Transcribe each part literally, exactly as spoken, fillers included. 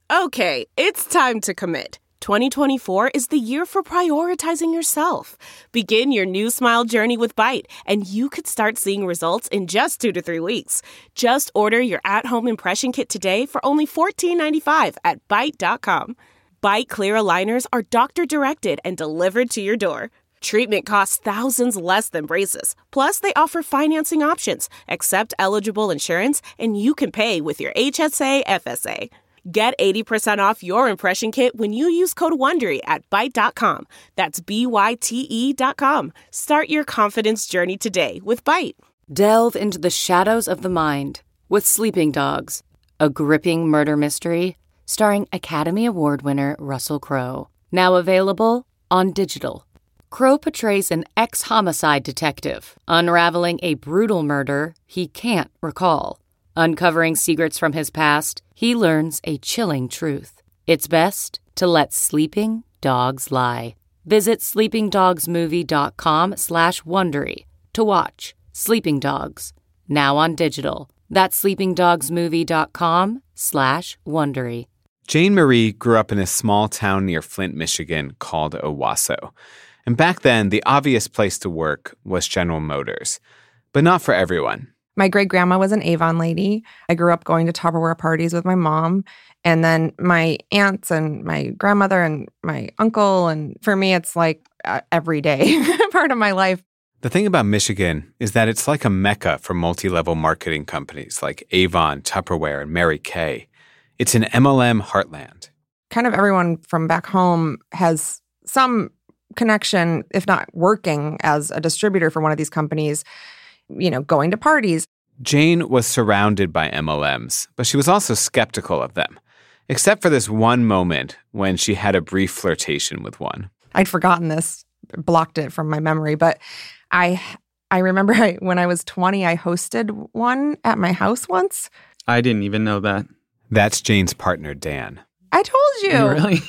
Okay, it's time to commit. twenty twenty-four is the year for prioritizing yourself. Begin your new smile journey with Byte, and you could start seeing results in just two to three weeks. Just order your at-home impression kit today for only fourteen ninety-five at byte dot com. Byte clear aligners are doctor-directed and delivered to your door. Treatment costs thousands less than braces. Plus, they offer financing options, accept eligible insurance, and you can pay with your H S A F S A. Get eighty percent off your impression kit when you use code WONDERY at byte dot com. That's B Y T E dot com. Start your confidence journey today with Byte. Delve into the shadows of the mind with Sleeping Dogs, a gripping murder mystery starring Academy Award winner Russell Crowe. Now available on digital. Crowe portrays an ex-homicide detective unraveling a brutal murder he can't recall. Uncovering secrets from his past, he learns a chilling truth. It's best to let sleeping dogs lie. Visit sleepingdogsmovie.com slash Wondery to watch Sleeping Dogs, now on digital. That's sleepingdogsmovie.com slash Wondery. Jane Marie grew up in a small town near Flint, Michigan called Owasso. And back then, the obvious place to work was General Motors. But not for everyone. My great-grandma was an Avon lady. I grew up going to Tupperware parties with my mom. And then my aunts and my grandmother and my uncle. And for me, it's like uh, every day part of my life. The thing about Michigan is that it's like a mecca for multi-level marketing companies like Avon, Tupperware, and Mary Kay. It's an M L M heartland. Kind of everyone from back home has some connection, if not working as a distributor for one of these companies, you know, going to parties. Jane was surrounded by M L Ms, but she was also skeptical of them, except for this one moment when she had a brief flirtation with one. I'd forgotten this, blocked it from my memory, but I I remember I, when I was twenty, I hosted one at my house once. I didn't even know that. That's Jane's partner, Dan. I told you. Really?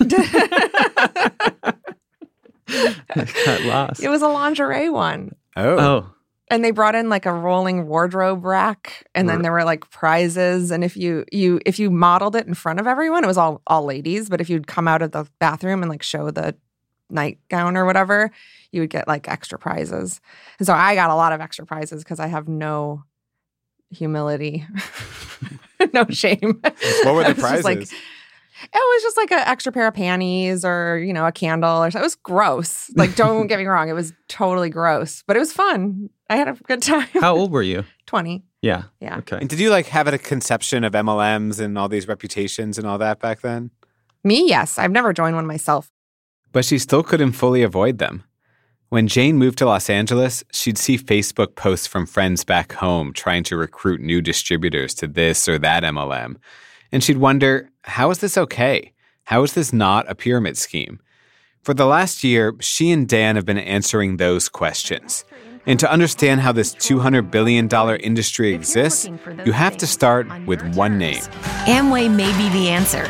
I got lost. It was a lingerie one. Oh. Oh. And they brought in like a rolling wardrobe rack, and then there were like prizes. And if you you if you modeled it in front of everyone, it was all all ladies. But if you'd come out of the bathroom and like show the nightgown or whatever, you would get like extra prizes. And so I got a lot of extra prizes because I have no humility, no shame. What were the prizes? Like, it was just like an extra pair of panties or, you know, a candle or something. It was gross. Like, don't get me wrong. It was totally gross, but it was fun. I had a good time. How old were you? twenty. Yeah. Yeah. Okay. And did you like have a conception of M L Ms and all these reputations and all that back then? Me, yes. I've never joined one myself. But she still couldn't fully avoid them. When Jane moved to Los Angeles, she'd see Facebook posts from friends back home trying to recruit new distributors to this or that M L M. And she'd wonder, how is this okay? How is this not a pyramid scheme? For the last year, she and Dan have been answering those questions. And to understand how this two hundred billion dollars industry exists, you have to start with one name. Amway may be the answer.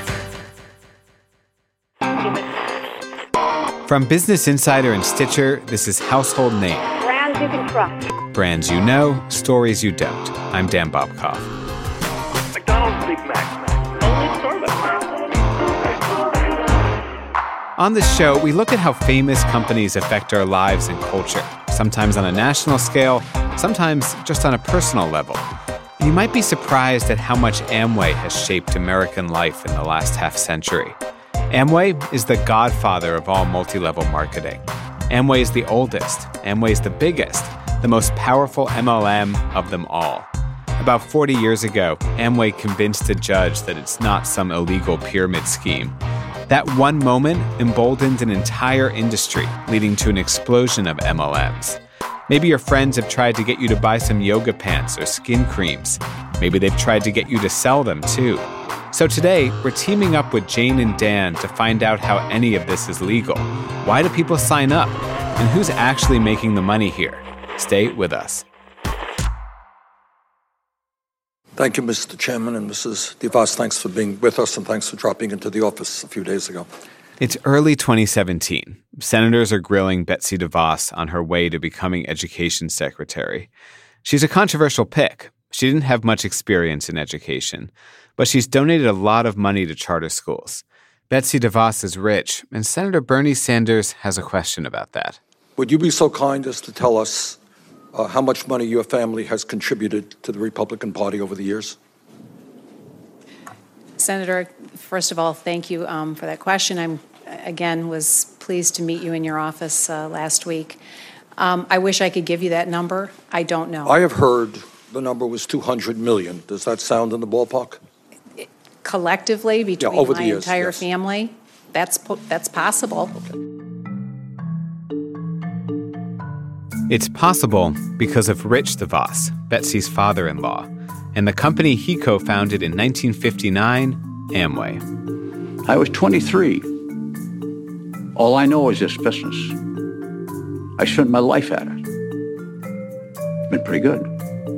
From Business Insider and Stitcher, this is Household Name. Brands you can trust. Brands you know, stories you don't. I'm Dan Bobkoff. McDonald's Big Mac. Only Starbucks. On this show, we look at how famous companies affect our lives and culture, sometimes on a national scale, sometimes just on a personal level. And you might be surprised at how much Amway has shaped American life in the last half century. Amway is the godfather of all multi-level marketing. Amway is the oldest. Amway is the biggest, the most powerful M L M of them all. About forty years ago, Amway convinced a judge that it's not some illegal pyramid scheme. That one moment emboldened an entire industry, leading to an explosion of M L Ms. Maybe your friends have tried to get you to buy some yoga pants or skin creams. Maybe they've tried to get you to sell them too. So today, we're teaming up with Jane and Dan to find out how any of this is legal. Why do people sign up? And who's actually making the money here? Stay with us. Thank you, Mister Chairman, and Missus DeVos. Thanks for being with us, and thanks for dropping into the office a few days ago. It's early twenty seventeen. Senators are grilling Betsy DeVos on her way to becoming Education Secretary. She's a controversial pick. She didn't have much experience in education, but she's donated a lot of money to charter schools. Betsy DeVos is rich, and Senator Bernie Sanders has a question about that. Would you be so kind as to tell us uh, how much money your family has contributed to the Republican Party over the years? Senator, first of all, thank you um, for that question. I'm, again, was pleased to meet you in your office uh, last week. Um, I wish I could give you that number. I don't know. I have heard the number was two hundred million. Does that sound in the ballpark? It, collectively, between yeah, over my the years, entire yes. family, that's po- that's possible. Okay. It's possible because of Rich DeVos, Betsy's father-in-law, and the company he co-founded in nineteen fifty-nine, Amway. I was twenty-three. All I know is this business. I spent my life at it. It's been pretty good.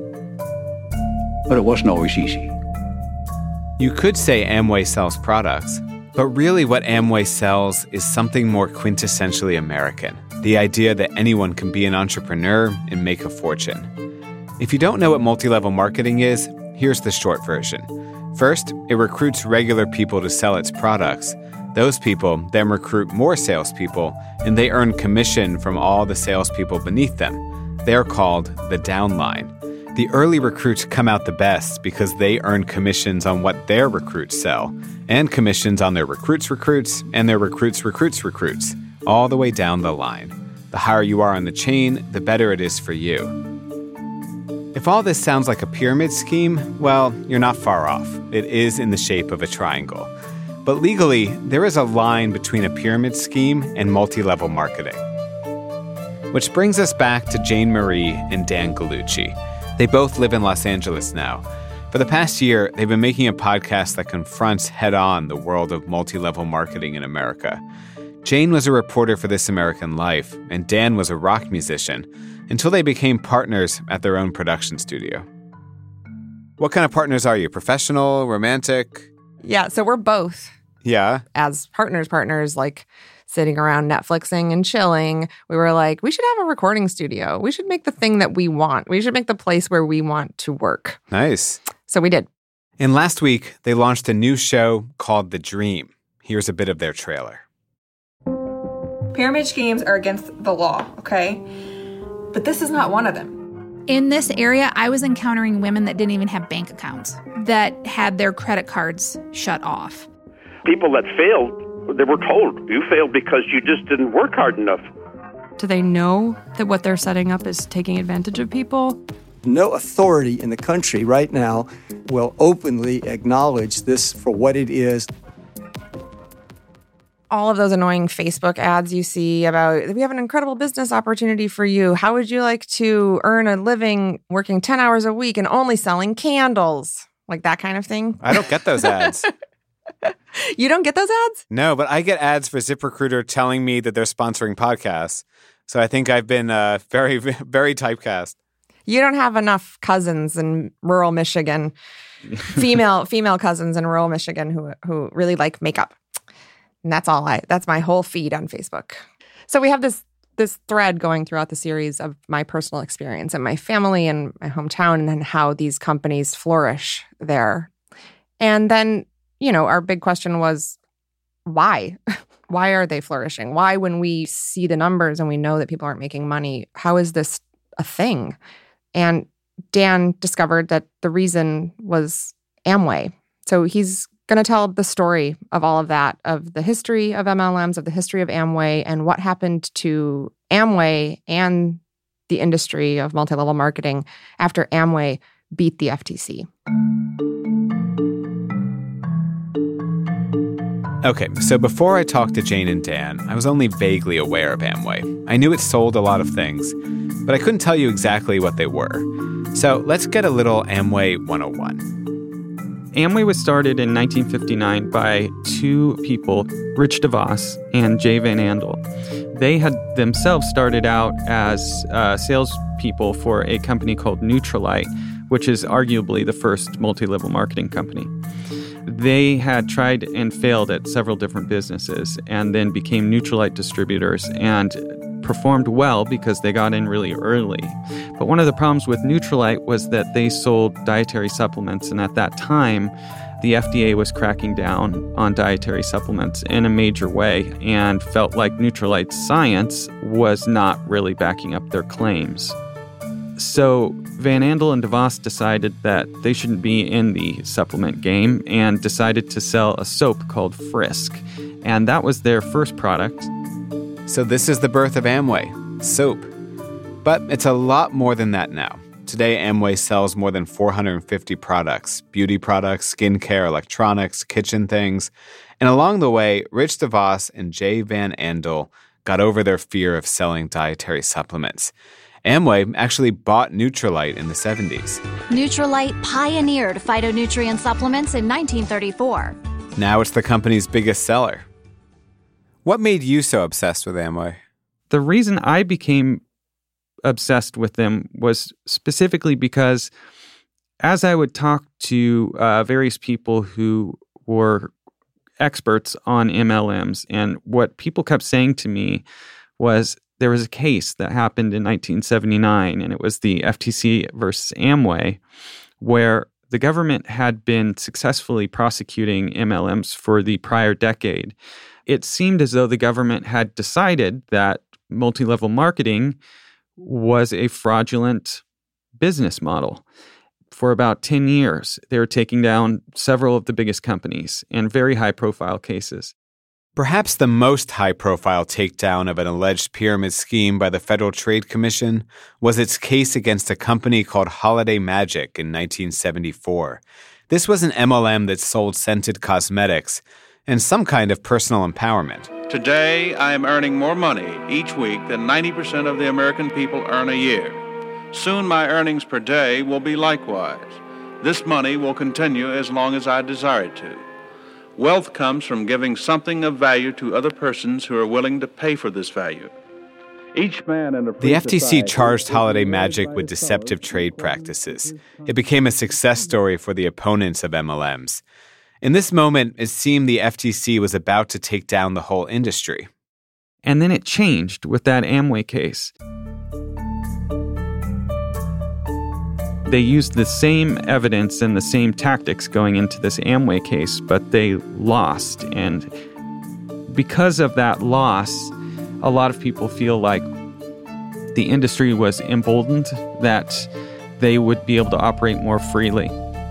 But it wasn't always easy. You could say Amway sells products, but really what Amway sells is something more quintessentially American. The idea that anyone can be an entrepreneur and make a fortune. If you don't know what multi-level marketing is, here's the short version. First, it recruits regular people to sell its products. Those people then recruit more salespeople, and they earn commission from all the salespeople beneath them. They're called the downline. The early recruits come out the best because they earn commissions on what their recruits sell, and commissions on their recruits' recruits, and their recruits' recruits' recruits, all the way down the line. The higher you are on the chain, the better it is for you. If all this sounds like a pyramid scheme, well, you're not far off. It is in the shape of a triangle. But legally, there is a line between a pyramid scheme and multi-level marketing. Which brings us back to Jane Marie and Dan Gallucci. They both live in Los Angeles now. For the past year, they've been making a podcast that confronts head-on the world of multi-level marketing in America. Jane was a reporter for This American Life, and Dan was a rock musician, until they became partners at their own production studio. What kind of partners are you? Professional? Romantic? Yeah, so we're both. Yeah. As partners, partners, like sitting around Netflixing and chilling. We were like, we should have a recording studio. We should make the thing that we want. We should make the place where we want to work. Nice. So we did. And last week, they launched a new show called The Dream. Here's a bit of their trailer. Pyramid schemes are against the law, okay? But this is not one of them. In this area, I was encountering women that didn't even have bank accounts, that had their credit cards shut off. People that failed, they were told, you failed because you just didn't work hard enough. Do they know that what they're setting up is taking advantage of people? No authority in the country right now will openly acknowledge this for what it is. All of those annoying Facebook ads you see about, we have an incredible business opportunity for you. How would you like to earn a living working ten hours a week and only selling candles? Like that kind of thing. I don't get those ads. You don't get those ads? No, but I get ads for ZipRecruiter telling me that they're sponsoring podcasts. So I think I've been uh, very, very typecast. You don't have enough cousins in rural Michigan, female female cousins in rural Michigan who who really like makeup. And that's all I, that's my whole feed on Facebook. So we have this this thread going throughout the series of my personal experience and my family and my hometown and how these companies flourish there. And then, you know, our big question was, why? Why are they flourishing? Why, when we see the numbers and we know that people aren't making money, how is this a thing? And Dan discovered that the reason was Amway. So he's going to tell the story of all of that, of the history of M L Ms, of the history of Amway, and what happened to Amway and the industry of multi-level marketing after Amway beat the F T C. Okay, so before I talked to Jane and Dan, I was only vaguely aware of Amway. I knew it sold a lot of things, but I couldn't tell you exactly what they were. So let's get a little Amway one oh one. Amway was started in nineteen fifty-nine by two people, Rich DeVos and Jay Van Andel. They had themselves started out as uh, salespeople for a company called Nutrilite, which is arguably the first multi-level marketing company. They had tried and failed at several different businesses and then became Nutrilite distributors and performed well because they got in really early. But one of the problems with Nutrilite was that they sold dietary supplements, and at that time, the F D A was cracking down on dietary supplements in a major way and felt like Nutrilite's science was not really backing up their claims. So Van Andel and DeVos decided that they shouldn't be in the supplement game and decided to sell a soap called Frisk. And that was their first product. So this is the birth of Amway, soap. But it's a lot more than that now. Today, Amway sells more than four hundred fifty products, beauty products, skincare, electronics, kitchen things. And along the way, Rich DeVos and Jay Van Andel got over their fear of selling dietary supplements. Amway actually bought Nutrilite in the seventies. Nutrilite pioneered phytonutrient supplements in nineteen thirty-four. Now it's the company's biggest seller. What made you so obsessed with Amway? The reason I became obsessed with them was specifically because as I would talk to uh, various people who were experts on M L Ms, and what people kept saying to me was there was a case that happened in nineteen seventy-nine, and it was the F T C versus Amway, where the government had been successfully prosecuting M L Ms for the prior decade. It seemed as though the government had decided that multi-level marketing was a fraudulent business model. For about ten years, they were taking down several of the biggest companies in very high-profile cases. Perhaps the most high-profile takedown of an alleged pyramid scheme by the Federal Trade Commission was its case against a company called Holiday Magic in nineteen seventy-four. This was an M L M that sold scented cosmetics and some kind of personal empowerment. Today, I am earning more money each week than ninety percent of the American people earn a year. Soon my earnings per day will be likewise. This money will continue as long as I desire it to. Wealth comes from giving something of value to other persons who are willing to pay for this value. Each man in a The F T C charged Holiday Magic with deceptive trade practices. It became a success story for the opponents of M L Ms. In this moment, it seemed the F T C was about to take down the whole industry. And then it changed with that Amway case. They used the same evidence and the same tactics going into this Amway case, but they lost. And because of that loss, a lot of people feel like the industry was emboldened, that they would be able to operate more freely.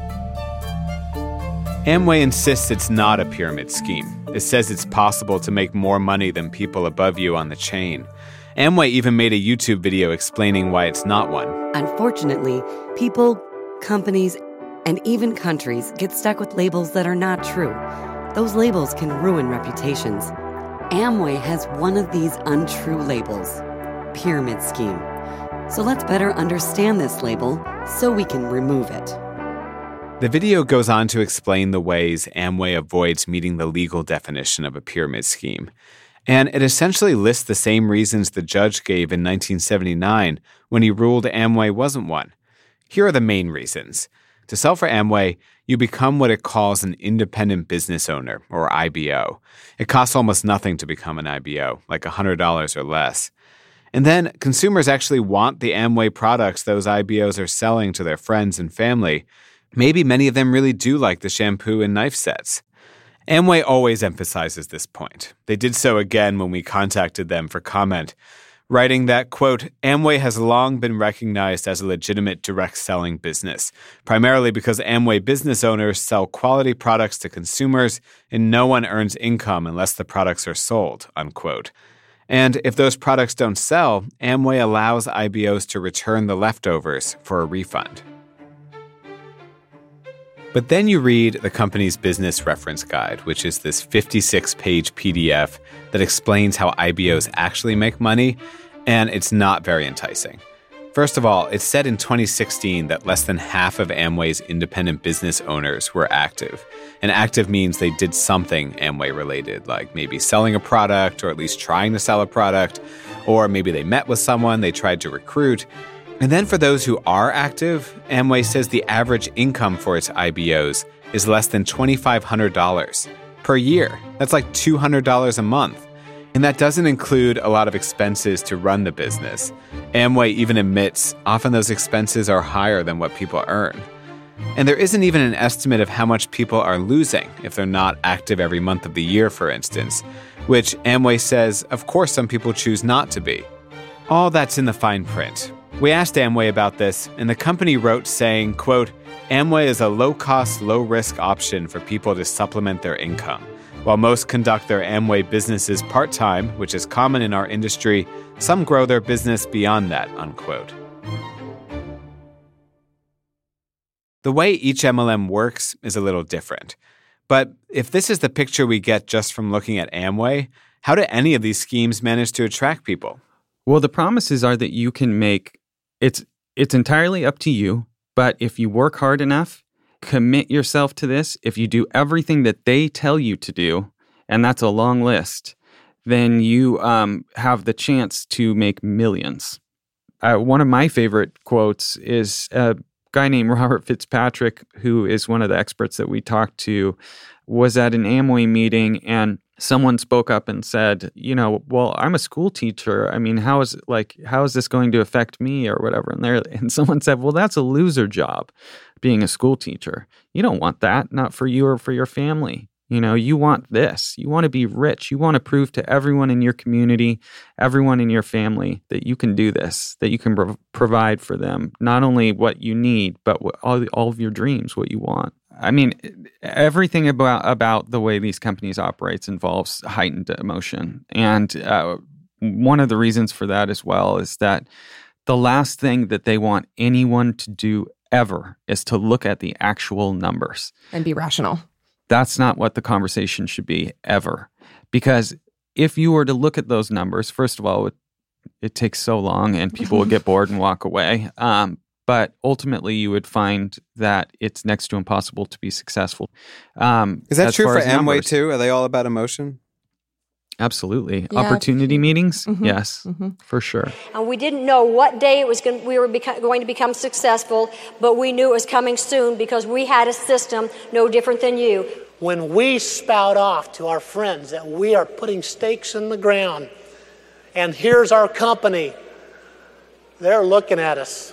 Amway insists it's not a pyramid scheme. It says it's possible to make more money than people above you on the chain. Amway even made a YouTube video explaining why it's not one. Unfortunately, people, companies, and even countries get stuck with labels that are not true. Those labels can ruin reputations. Amway has one of these untrue labels, pyramid scheme. So let's better understand this label so we can remove it. The video goes on to explain the ways Amway avoids meeting the legal definition of a pyramid scheme. And it essentially lists the same reasons the judge gave in nineteen seventy-nine when he ruled Amway wasn't one. Here are the main reasons. To sell for Amway, you become what it calls an independent business owner, or I B O. It costs almost nothing to become an I B O, like one hundred dollars or less. And then consumers actually want the Amway products those I B Os are selling to their friends and family. Maybe many of them really do like the shampoo and knife sets. Amway always emphasizes this point. They did so again when we contacted them for comment, writing that, quote, Amway has long been recognized as a legitimate direct selling business, primarily because Amway business owners sell quality products to consumers and no one earns income unless the products are sold, unquote. And if those products don't sell, Amway allows I B Os to return the leftovers for a refund. But then you read the company's business reference guide, which is this fifty-six page P D F that explains how I B Os actually make money, and it's not very enticing. First of all, it said in twenty sixteen that less than half of Amway's independent business owners were active. And active means they did something Amway-related, like maybe selling a product or at least trying to sell a product, or maybe they met with someone they tried to recruit. And then for those who are active, Amway says the average income for its I B Os is less than twenty-five hundred dollars per year. That's like two hundred dollars a month. And that doesn't include a lot of expenses to run the business. Amway even admits often those expenses are higher than what people earn. And there isn't even an estimate of how much people are losing if they're not active every month of the year, for instance, which Amway says, of course, some people choose not to be. All that's in the fine print. We asked Amway about this, and the company wrote saying, quote, Amway is a low-cost, low-risk option for people to supplement their income. While most conduct their Amway businesses part-time, which is common in our industry, some grow their business beyond that, unquote. The way each M L M works is a little different. But if this is the picture we get just from looking at Amway, how do any of these schemes manage to attract people? Well, the promises are that you can make, it's it's entirely up to you, but if you work hard enough, commit yourself to this, if you do everything that they tell you to do, and that's a long list, then you um, have the chance to make millions. Uh, one of my favorite quotes is a guy named Robert Fitzpatrick, who is one of the experts that we talked to, was at an Amway meeting, and someone spoke up and said, you know, well, I'm a school teacher. I mean, how is like, how is this going to affect me or whatever? And there, and someone said, well, that's a loser job, being a school teacher. You don't want that, not for you or for your family. You know, you want this. You want to be rich. You want to prove to everyone in your community, everyone in your family, that you can do this, that you can pro- provide for them, not only what you need, but what, all, all of your dreams, what you want. I mean, everything about, about the way these companies operate involves heightened emotion. And uh, one of the reasons for that as well is that the last thing that they want anyone to do ever is to look at the actual numbers. And be rational. That's not what the conversation should be ever. Because if you were to look at those numbers, first of all, it, it takes so long and people would get bored and walk away. Um, but ultimately, you would find that it's next to impossible to be successful. Um, Is that true for Amway numbers. too? Are they all about emotion? Absolutely. Yeah. Opportunity meetings? Mm-hmm. Yes, Mm-hmm. for sure. And we didn't know what day it was going, we were beco- going to become successful, but we knew it was coming soon because we had a system no different than you. When we spout off to our friends that we are putting stakes in the ground, and here's our company, they're looking at us.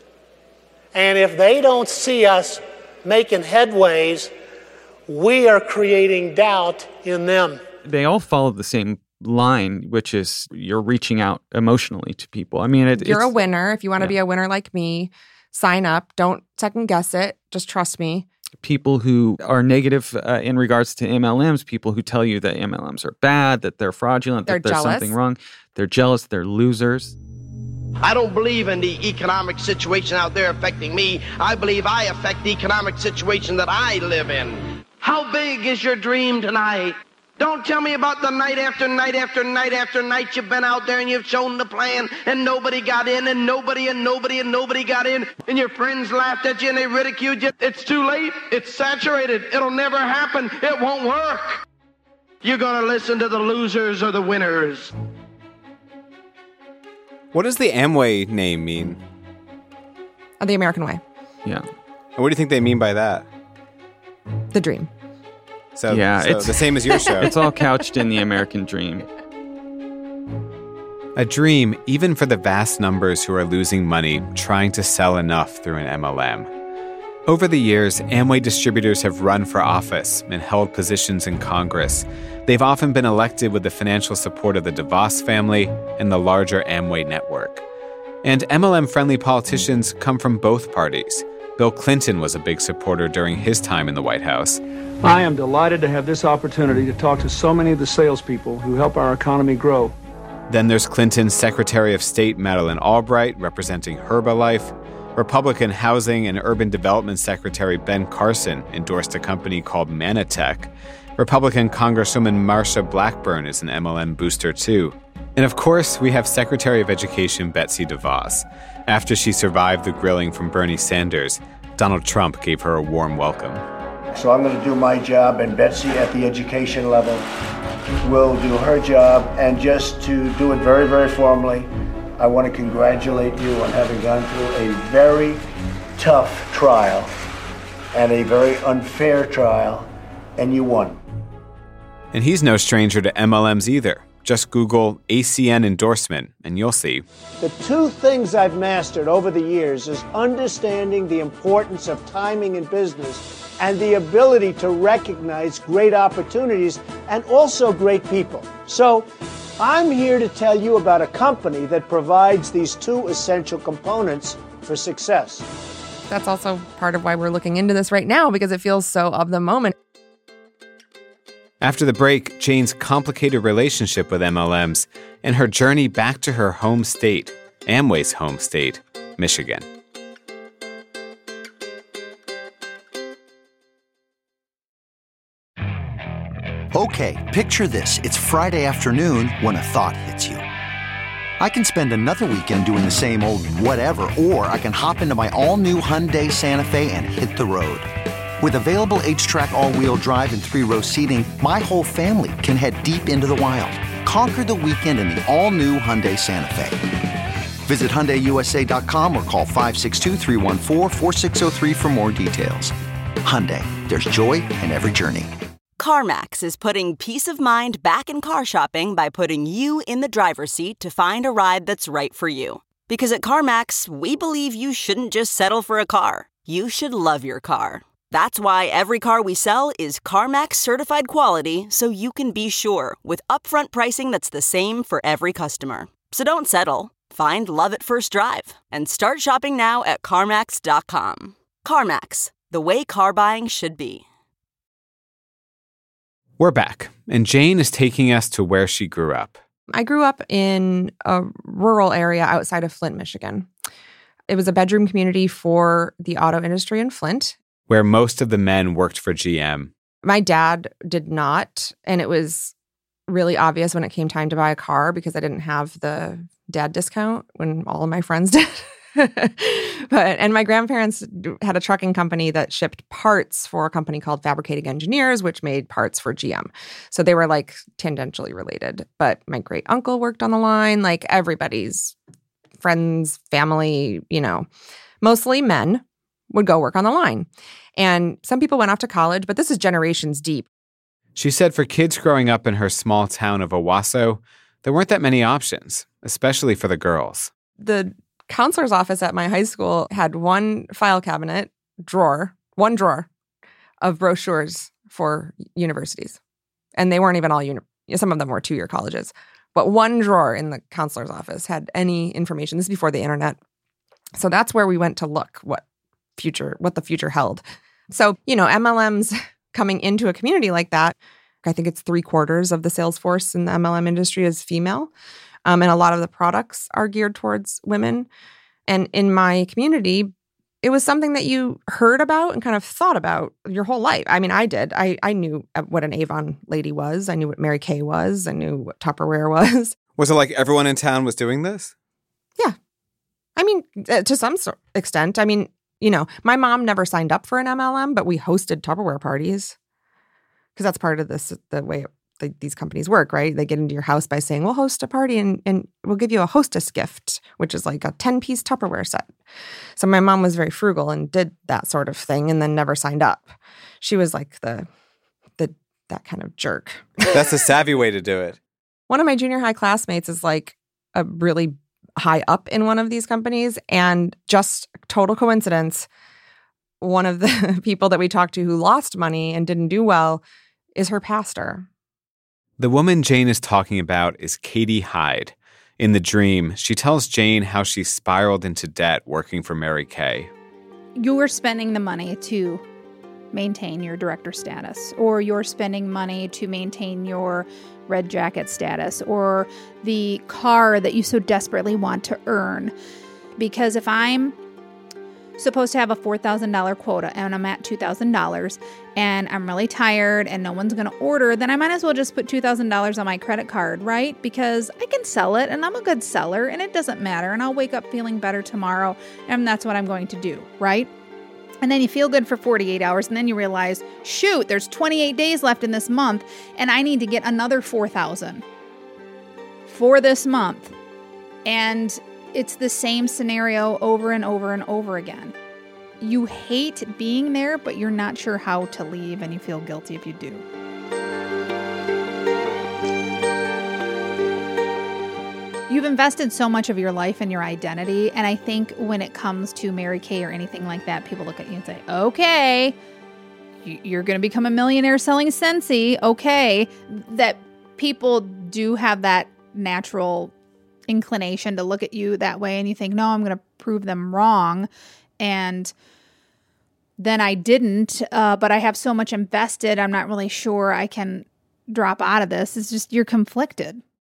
And if they don't see us making headways, we are creating doubt in them. They all follow the same line, which is you're reaching out emotionally to people. I mean, it, you're it's, a winner. If you want to yeah. be a winner like me, sign up. Don't second guess it. Just trust me. People who are negative uh, in regards to M L Ms, people who tell you that M L Ms are bad, that they're fraudulent, they're that there's jealous. something wrong. They're jealous. They're losers. I don't believe in the economic situation out there affecting me. I believe I affect the economic situation that I live in. How big is your dream tonight? Don't tell me about the night after night after night after night you've been out there and you've shown the plan and nobody got in and nobody and nobody and nobody got in and your friends laughed at you and they ridiculed you. It's too late. It's saturated. It'll never happen. It won't work. You're going to listen to the losers or the winners. What does the Amway name mean? Uh, the American way. Yeah. And what do you think they mean by that? The dream. So, yeah, so it's the same as your show. It's all couched in the American dream. A dream, even for the vast numbers who are losing money trying to sell enough through an M L M. Over the years, Amway distributors have run for office and held positions in Congress. They've often been elected with the financial support of the DeVos family and the larger Amway network. And M L M-friendly politicians come from both parties. Bill Clinton was a big supporter during his time in the White House. I am delighted to have this opportunity to talk to so many of the salespeople who help our economy grow. Then there's Clinton's Secretary of State Madeleine Albright representing Herbalife. Republican Housing and Urban Development Secretary Ben Carson endorsed a company called Manatech. Republican Congresswoman Marsha Blackburn is an M L M booster too. And of course, we have Secretary of Education Betsy DeVos. After she survived the grilling from Bernie Sanders, Donald Trump gave her a warm welcome. So I'm going to do my job, and Betsy at the education level will do her job. And just to do it very, very formally, I want to congratulate you on having gone through a very tough trial and a very unfair trial, and you won. And he's no stranger to M L Ms either. Just Google A C N endorsement, and you'll see. The two things I've mastered over the years is understanding the importance of timing in business and the ability to recognize great opportunities and also great people. So I'm here to tell you about a company that provides these two essential components for success. That's also part of why we're looking into this right now, because it feels so of the moment. After the break, Jane's complicated relationship with M L Ms and her journey back to her home state, Amway's home state, Michigan. Okay, picture this. It's Friday afternoon when a thought hits you. I can spend another weekend doing the same old whatever, or I can hop into my all-new Hyundai Santa Fe and hit the road. With available H-Track all-wheel drive and three-row seating, my whole family can head deep into the wild. Conquer the weekend in the all-new Hyundai Santa Fe. Visit Hyundai U S A dot com or call five six two, three one four, four six zero three for more details. Hyundai, there's joy in every journey. CarMax is putting peace of mind back in car shopping by putting you in the driver's seat to find a ride that's right for you. Because at CarMax, we believe you shouldn't just settle for a car. You should love your car. That's why every car we sell is CarMax certified quality, so you can be sure with upfront pricing that's the same for every customer. So don't settle. Find love at first drive and start shopping now at CarMax dot com. CarMax, the way car buying should be. We're back, and Jane is taking us to where she grew up. I grew up in a rural area outside of Flint, Michigan. It was a bedroom community for the auto industry in Flint, where most of the men worked for G M. My dad did not, and it was really obvious when it came time to buy a car because I didn't have the dad discount when all of my friends did. But and my grandparents had a trucking company that shipped parts for a company called Fabricating Engineers, which made parts for G M. So they were like tangentially related. But my great uncle worked on the line, like everybody's friends, family, you know, mostly men would go work on the line. And some people went off to college, but this is generations deep. She said for kids growing up in her small town of Owasso, there weren't that many options, especially for the girls. The counselor's office at my high school had one file cabinet drawer, one drawer of brochures for universities. And they weren't even all, uni- some of them were two-year colleges. But one drawer in the counselor's office had any information. This is before the internet. So that's where we went to look what future, what the future held. So, you know, M L Ms coming into a community like that, I think it's three quarters of the sales force in the M L M industry is female. Um, and a lot of the products are geared towards women. And in my community, it was something that you heard about and kind of thought about your whole life. I mean, I did. I, I knew what an Avon lady was. I knew what Mary Kay was. I knew what Tupperware was. Was it like everyone in town was doing this? Yeah. I mean, to some extent. I mean, you know, my mom never signed up for an M L M, but we hosted Tupperware parties because that's part of this, the way the, these companies work, right? They get into your house by saying, we'll host a party and, and we'll give you a hostess gift, which is like a ten-piece Tupperware set. So my mom was very frugal and did that sort of thing and then never signed up. She was like the the that kind of jerk. That's a savvy way to do it. One of my junior high classmates is like a really high up in one of these companies, and just total coincidence, one of the people that we talked to who lost money and didn't do well is her pastor. The woman Jane is talking about is Katie Hyde. In The Dream, she tells Jane how she spiraled into debt working for Mary Kay. You're spending the money to maintain your director status, or you're spending money to maintain your red jacket status, or the car that you so desperately want to earn. Because if I'm supposed to have a four thousand dollars quota and I'm at two thousand dollars and I'm really tired and no one's going to order, then I might as well just put two thousand dollars on my credit card, right? Because I can sell it and I'm a good seller and it doesn't matter and I'll wake up feeling better tomorrow and that's what I'm going to do, right? And then you feel good for forty-eight hours and then you realize, shoot, there's twenty-eight days left in this month and I need to get another four thousand dollars for this month. And it's the same scenario over and over and over again. You hate being there, but you're not sure how to leave, and you feel guilty if you do. you've invested so much of your life and your identity. And I think when it comes to Mary Kay or anything like that, people look at you and say, okay, you're going to become a millionaire selling Scentsy. Okay. That people do have that natural inclination to look at you that way. And you think, no, I'm going to prove them wrong. And then I didn't, uh, but I have so much invested. I'm not really sure I can drop out of this. It's just, you're conflicted.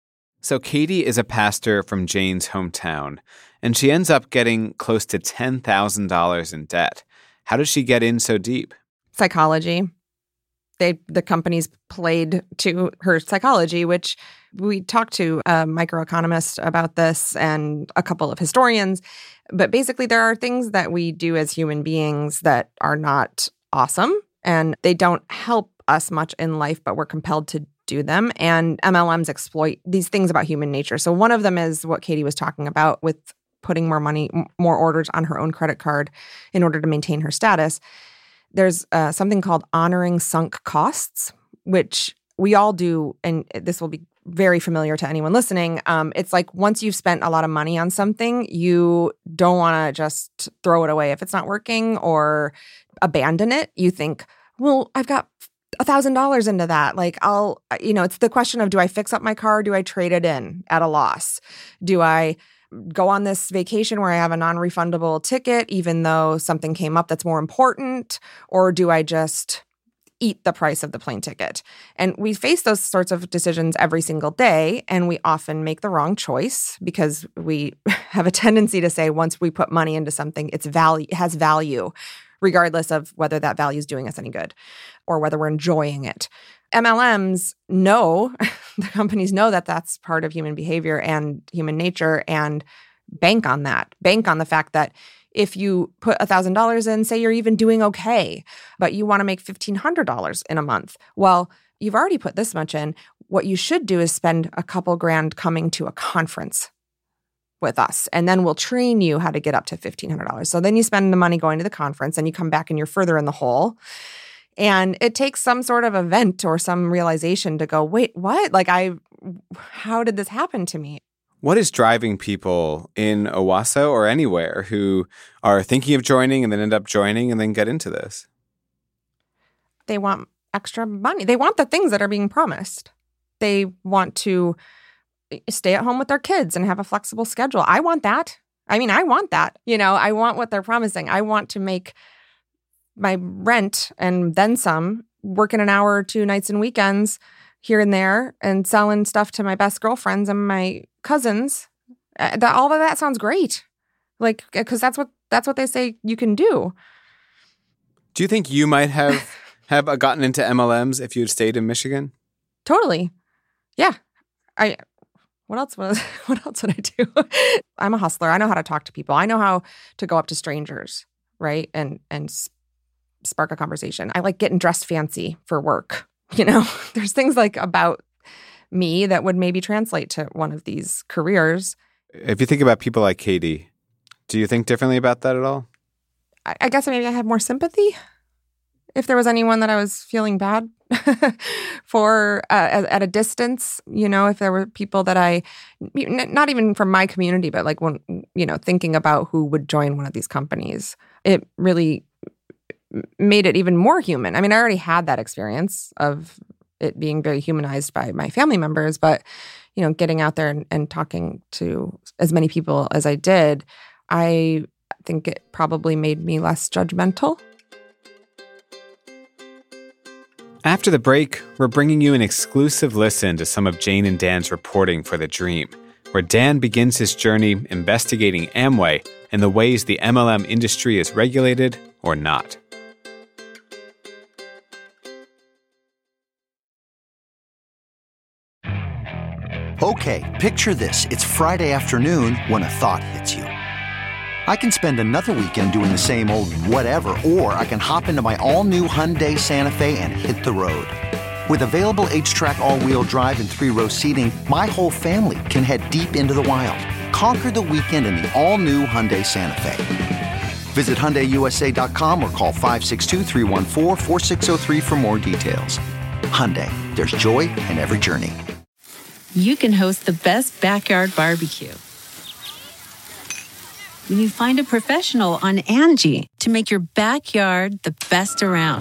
So Katie is a pastor from Jane's hometown, and she ends up getting close to ten thousand dollars in debt. How did she get in so deep? Psychology. They the companies played to her psychology, which we talked to a microeconomist about this and a couple of historians. But basically, there are things that we do as human beings that are not awesome, and they don't help us much in life, but we're compelled to do them. And M L Ms exploit these things about human nature. So one of them is what Katie was talking about with putting more money, more orders on her own credit card in order to maintain her status. There's uh, something called honoring sunk costs, which we all do, and this will be very familiar to anyone listening. Um, it's like once you've spent a lot of money on something, you don't want to just throw it away if it's not working or abandon it. You think, well, I've got a thousand dollars into that. Like I'll, you know, it's the question of, do I fix up my car? Do I trade it in at a loss? Do I go on this vacation where I have a non-refundable ticket, even though something came up that's more important? Or do I just eat the price of the plane ticket? And we face those sorts of decisions every single day, and we often make the wrong choice because we have a tendency to say once we put money into something, it's value, it has value, regardless of whether that value is doing us any good or whether we're enjoying it. M L Ms know, the companies know that that's part of human behavior and human nature, and bank on that. Bank on the fact that if you put one thousand dollars in, say you're even doing okay, but you want to make fifteen hundred dollars in a month. Well, you've already put this much in. What you should do is spend a couple grand coming to a conference with us, and then we'll train you how to get up to fifteen hundred dollars. So then you spend the money going to the conference, and you come back and you're further in the hole. And it takes some sort of event or some realization to go, wait, what? Like I, how did this happen to me? What is driving people in Owasso or anywhere who are thinking of joining and then end up joining and then get into this? They want extra money. They want the things that are being promised. They want to stay at home with their kids and have a flexible schedule. I want that. I mean, I want that. You know, I want what they're promising. I want to make my rent and then some, working an hour or two nights and weekends here and there and selling stuff to my best girlfriends and my cousins. Uh, that all of that sounds great. Like, because that's what that's what they say you can do. Do you think you might have have gotten into M L Ms if you had stayed in Michigan? Totally. Yeah. I what else was what else would I do? I'm a hustler. I know how to talk to people. I know how to go up to strangers, right? And and spark a conversation. I like getting dressed fancy for work. You know, there's things like about me that would maybe translate to one of these careers. If you think about people like Katie, do you think differently about that at all? I, I guess maybe I have more sympathy. If there was anyone that I was feeling bad for uh, at, at a distance, you know, if there were people that I, not even from my community, but like when, you know, thinking about who would join one of these companies, it really made it even more human. I mean, I already had that experience of it being very humanized by my family members, but, you know, getting out there and, and talking to as many people as I did, I think it probably made me less judgmental. After the break, we're bringing you an exclusive listen to some of Jane and Dan's reporting for The Dream, where Dan begins his journey investigating Amway and the ways the M L M industry is regulated or not. Okay, picture this. It's Friday afternoon when a thought hits you. I can spend another weekend doing the same old whatever, or I can hop into my all-new Hyundai Santa Fe and hit the road. With available H-Track all-wheel drive and three-row seating, my whole family can head deep into the wild. Conquer the weekend in the all-new Hyundai Santa Fe. Visit Hyundai U S A dot com or call five six two, three one four, four six zero three for more details. Hyundai, there's joy in every journey. you can host the best backyard barbecue. When you find a professional on Angie to make your backyard the best around.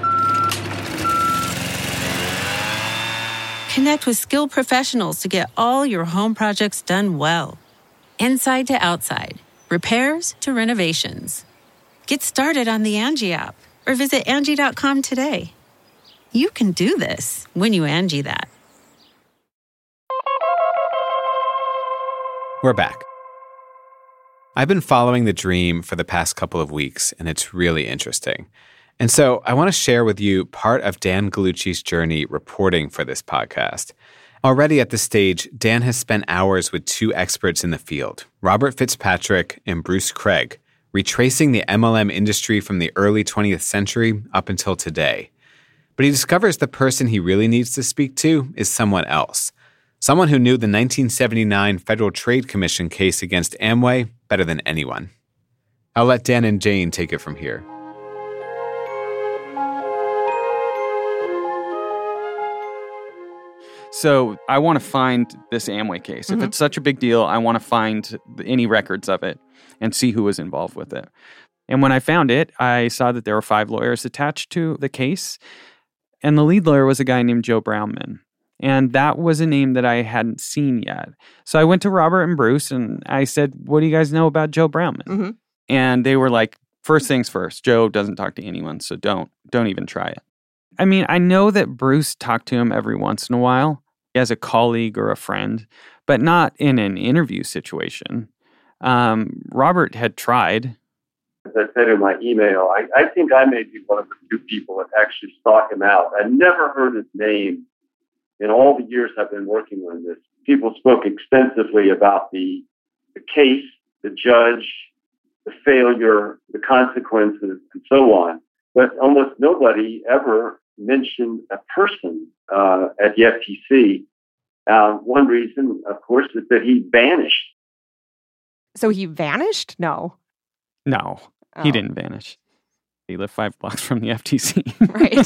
Connect with skilled professionals to get all your home projects done well. Inside to outside, repairs to renovations. Get started on the Angie app or visit Angie dot com today. You can do this when you Angie that. We're back. I've been following The Dream for the past couple of weeks, and it's really interesting. And so I want to share with you part of Dan Gallucci's journey reporting for this podcast. Already at this stage, Dan has spent hours with two experts in the field, Robert Fitzpatrick and Bruce Craig, retracing the M L M industry from the early twentieth century up until today. But he discovers the person he really needs to speak to is someone else. Someone who knew the nineteen seventy-nine Federal Trade Commission case against Amway better than anyone. I'll let Dan and Jane take it from here. So I want to find this Amway case. Mm-hmm. If it's such a big deal, I want to find any records of it and see who was involved with it. And when I found it, I saw that there were five lawyers attached to the case. And the lead lawyer was a guy named Joe Brownman. And that was a name that I hadn't seen yet. So I went to Robert and Bruce and I said, what do you guys know about Joe Brownman? Mm-hmm. And they were like, first things first, Joe doesn't talk to anyone, so don't, don't even try it. I mean, I know that Bruce talked to him every once in a while as a colleague or a friend, but not in an interview situation. Um, Robert had tried. As I said in my email, I, I think I may be one of the few people that actually sought him out. I never heard his name in all the years I've been working on this. People spoke extensively about the, the case, the judge, the failure, the consequences, and so on. But almost nobody ever mentioned a person uh, at the F T C. Uh, one reason, of course, is that he vanished. So he vanished? No. No, Oh. he didn't vanish. He lived five blocks from the F T C. Right.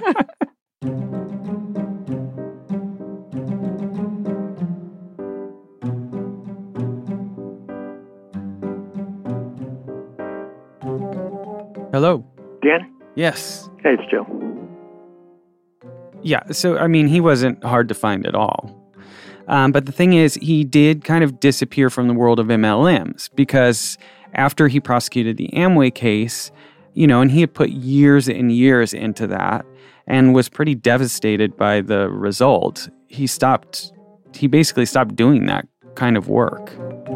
Hello. Dan? Yes. Hey, it's Joe. Yeah, so, I mean, he wasn't hard to find at all. Um, but the thing is, he did kind of disappear from the world of M L Ms because after he prosecuted the Amway case, you know, and he had put years and years into that and was pretty devastated by the result, he stopped, he basically stopped doing that kind of work.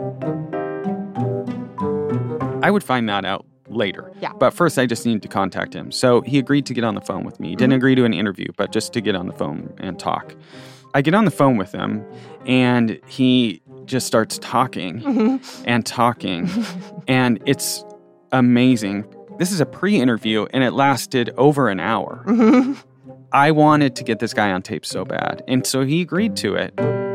I would find that out later. Yeah. But first, I just needed to contact him. So he agreed to get on the phone with me. He didn't Mm-hmm. agree to an interview, but just to get on the phone and talk. I get on the phone with him, and he just starts talking Mm-hmm. and talking, and it's amazing. This is a pre-interview, and it lasted over an hour. Mm-hmm. I wanted to get this guy on tape so bad, and so he agreed to it.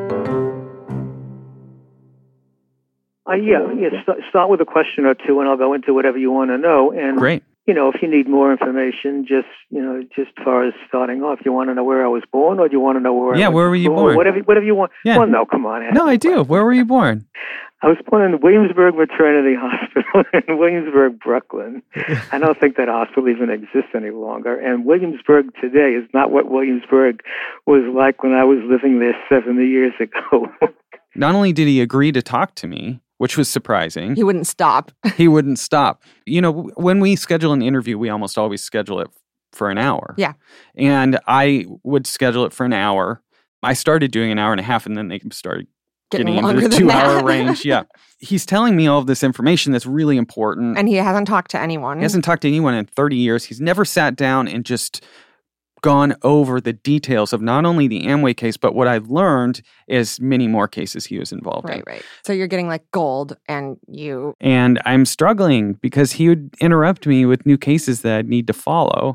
Uh, yeah, yeah st- start with a question or two, and I'll go into whatever you want to know. And Great. You know, if you need more information, just, you know, just as far as starting off, you want to know where I was born, or do you want to know where Yeah, I went where to were you school, born? or Whatever, whatever you want. Yeah. Well, no, come on. No, I do. Where were you born? I was born in Williamsburg Maternity Hospital in Williamsburg, Brooklyn. I don't think that hospital even exists any longer. And Williamsburg today is not what Williamsburg was like when I was living there seventy years ago. Not only did he agree to talk to me, which was surprising. He wouldn't stop. He wouldn't stop. You know, when we schedule an interview, we almost always schedule it for an hour. Yeah. And I would schedule it for an hour. I started doing an hour and a half, and then they started Getting getting, into longer the than two-hour that. range. Yeah. He's telling me all of this information that's really important. And he hasn't talked to anyone. He hasn't talked to anyone in thirty years. He's never sat down and just gone over the details of not only the Amway case, but what I've learned is many more cases he was involved Right, in. right. So you're getting like gold, and you. And I'm struggling because he would interrupt me with new cases that I'd need to follow.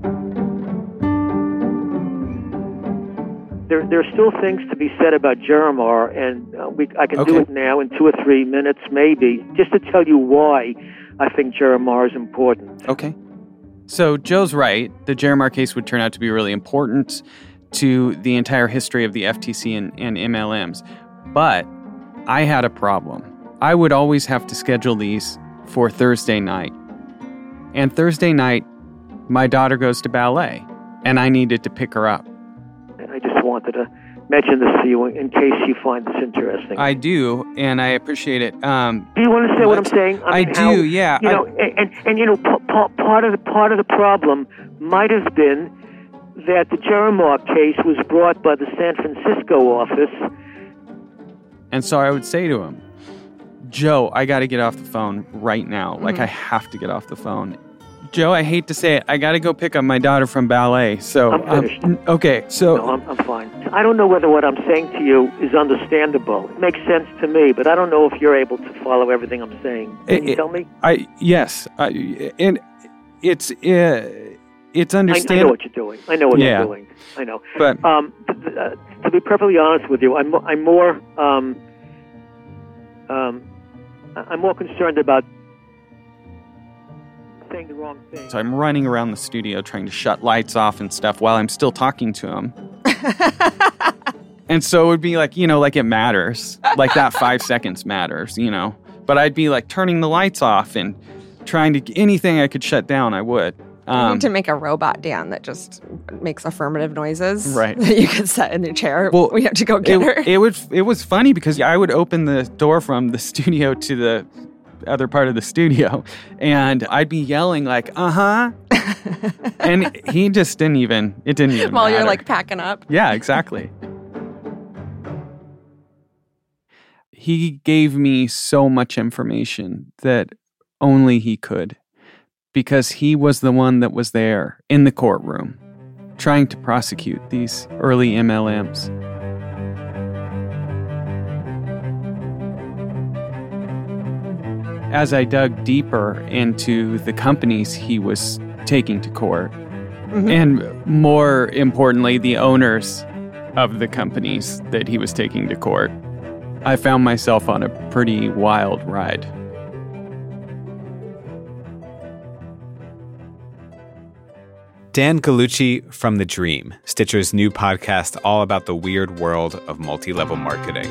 There, there are still things to be said about Jeromar, and uh, we, I can do Okay. it now in two or three minutes, maybe, just to tell you why I think Jeromar is important. Okay. So Joe's right. The Jeromar case would turn out to be really important to the entire history of the F T C and, and M L Ms. But I had a problem. I would always have to schedule these for Thursday night. And Thursday night, my daughter goes to ballet, and I needed to pick her up. I just wanted to mention this to you in case you find this interesting. I do, and I appreciate it. Um, do you understand what I'm saying? I, I mean, do, how, yeah. You I, know, and, and, and you know, p- p- part of the part of the problem might have been that the Jeremark case was brought by the San Francisco office. And so I would say to him, Joe, I got to get off the phone right now. Mm-hmm. Like, I have to get off the phone. Joe, I hate to say it, I got to go pick up my daughter from ballet. So, I'm finished. Um, okay, so... No, I'm, I'm fine. I don't know whether what I'm saying to you is understandable. It makes sense to me, but I don't know if you're able to follow everything I'm saying. Can it, you tell me? I Yes. I, and it's... Uh, It's understandable. I, I know what you're doing. I know what yeah. you're doing. I know. But um, th- th- uh, to be perfectly honest with you, I'm I'm more um, um, I'm more concerned about saying the wrong thing. So I'm running around the studio trying to shut lights off and stuff while I'm still talking to him. And so it would be like, you know, like it matters. Like that five seconds matters, you know. But I'd be like turning the lights off and trying to, anything I could shut down, I would. You Um, need to make a robot, Dan, that just makes affirmative noises. Right. That you can set in your chair. Well, we have to go get it, her. It would, it was funny because I would open the door from the studio to the other part of the studio, and I'd be yelling like, uh-huh. And he just didn't even, it didn't even While matter. you're like packing up. Yeah, exactly. He gave me so much information that only he could, because he was the one that was there in the courtroom trying to prosecute these early M L Ms. As I dug deeper into the companies he was taking to court, mm-hmm. and more importantly, the owners of the companies that he was taking to court, I found myself on a pretty wild ride. Dan Gallucci from The Dream, Stitcher's new podcast all about the weird world of multi-level marketing.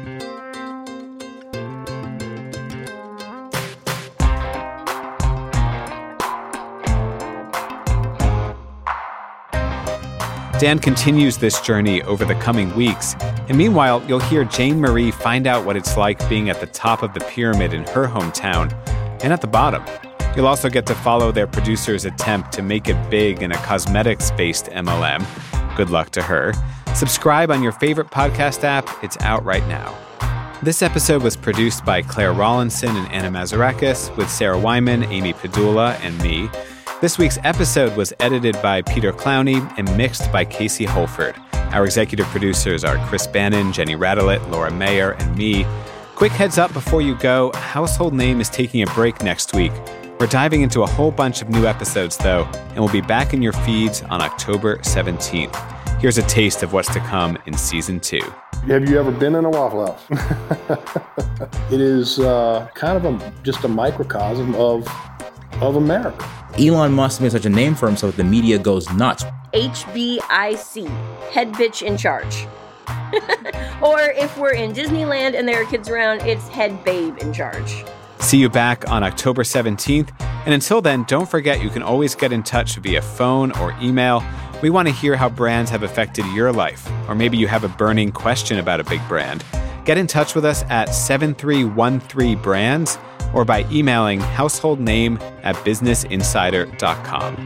Dan continues this journey over the coming weeks, and meanwhile, you'll hear Jane Marie find out what it's like being at the top of the pyramid in her hometown and at the bottom. You'll also get to follow their producer's attempt to make it big in a cosmetics-based M L M. Good luck to her. Subscribe on your favorite podcast app. It's out right now. This episode was produced by Claire Rawlinson and Anna Mazarakis, with Sarah Wyman, Amy Padula, and me. This week's episode was edited by Peter Clowney and mixed by Casey Holford. Our executive producers are Chris Bannon, Jenny Radelet, Laura Mayer, and me. Quick heads up before you go, Household Name is taking a break next week. We're diving into a whole bunch of new episodes, though, and we'll be back in your feeds on October seventeenth. Here's a taste of what's to come in Season two. Have you ever been in a Waffle House? It is uh, kind of a, just a microcosm of, of America. Elon Musk made such a name for himself, the media goes nuts. H B I C, head bitch in charge. Or if we're in Disneyland and there are kids around, it's head babe in charge. See you back on October seventeenth. And until then, don't forget you can always get in touch via phone or email. We want to hear how brands have affected your life. Or maybe you have a burning question about a big brand. Get in touch with us at seven three one three brands or by emailing householdname at business insider dot com.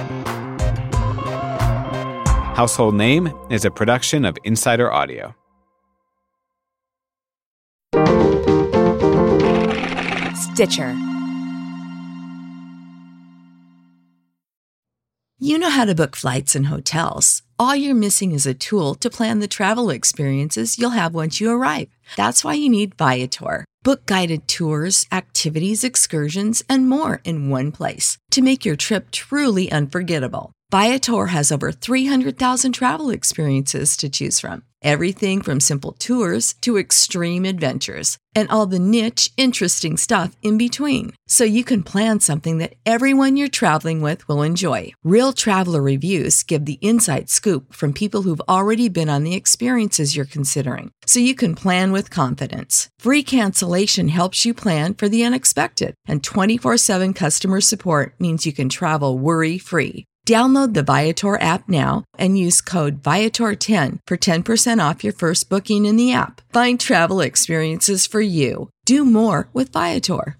Household Name is a production of Insider Audio. Stitcher. You know how to book flights and hotels. All you're missing is a tool to plan the travel experiences you'll have once you arrive. That's why you need Viator. Book guided tours, activities, excursions, and more in one place to make your trip truly unforgettable. Viator has over three hundred thousand travel experiences to choose from. Everything from simple tours to extreme adventures and all the niche, interesting stuff in between. So you can plan something that everyone you're traveling with will enjoy. Real traveler reviews give the inside scoop from people who've already been on the experiences you're considering. So you can plan with confidence. Free cancellation helps you plan for the unexpected. And twenty-four seven customer support means you can travel worry-free. Download the Viator app now and use code Viator ten for ten percent off your first booking in the app. Find travel experiences for you. Do more with Viator.